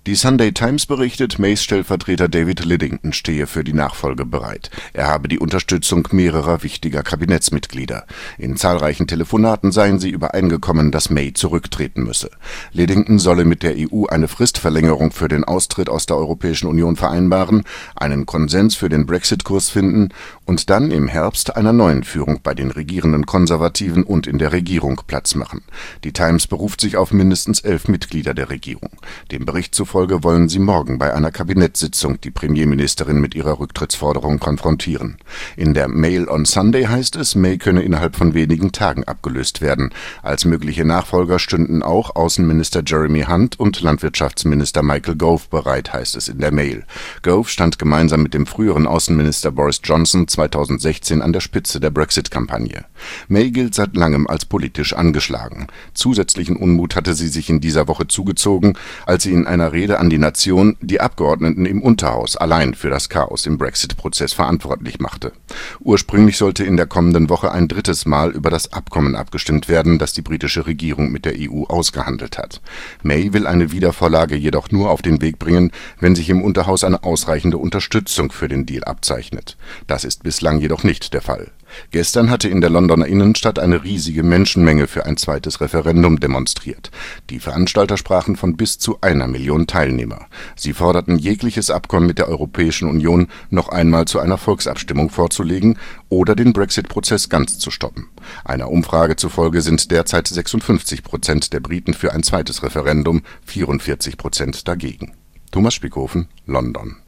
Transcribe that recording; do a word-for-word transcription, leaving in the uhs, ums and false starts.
Die Sunday Times berichtet, Mays Stellvertreter David Lidington stehe für die Nachfolge bereit. Er habe die Unterstützung mehrerer wichtiger Kabinettsmitglieder. In zahlreichen Telefonaten seien sie übereingekommen, dass May zurücktreten müsse. Lidington solle mit der E U eine Fristverlängerung für den Austritt aus der Europäischen Union vereinbaren, einen Konsens für den Brexit-Kurs finden und dann im Herbst einer neuen Führung bei den regierenden Konservativen und in der Regierung Platz machen. Die Times beruft sich auf mindestens elf Mitglieder der Regierung. Dem Bericht zufolge Folge wollen sie morgen bei einer Kabinettssitzung die Premierministerin mit ihrer Rücktrittsforderung konfrontieren. In der Mail on Sunday heißt es, May könne innerhalb von wenigen Tagen abgelöst werden. Als mögliche Nachfolger stünden auch Außenminister Jeremy Hunt und Landwirtschaftsminister Michael Gove bereit, heißt es in der Mail. Gove stand gemeinsam mit dem früheren Außenminister Boris Johnson zweitausendsechzehn an der Spitze der Brexit-Kampagne. May gilt seit langem als politisch angeschlagen. Zusätzlichen Unmut hatte sie sich in dieser Woche zugezogen, als sie in einer Rede an die Nation die Abgeordneten im Unterhaus allein für das Chaos im Brexit-Prozess verantwortlich machte. Ursprünglich sollte in der kommenden Woche ein drittes Mal über das Abkommen abgestimmt werden, das die britische Regierung mit der E U ausgehandelt hat. May will eine Wiedervorlage jedoch nur auf den Weg bringen, wenn sich im Unterhaus eine ausreichende Unterstützung für den Deal abzeichnet. Das ist bislang jedoch nicht der Fall. Gestern hatte in der Londoner Innenstadt eine riesige Menschenmenge für ein zweites Referendum demonstriert. Die Veranstalter sprachen von bis zu einer Million Teilnehmer. Sie forderten, jegliches Abkommen mit der Europäischen Union noch einmal zu einer Volksabstimmung vorzulegen oder den Brexit-Prozess ganz zu stoppen. Einer Umfrage zufolge sind derzeit sechsundfünfzig Prozent der Briten für ein zweites Referendum, vierundvierzig Prozent dagegen. Thomas Spickhofen, London.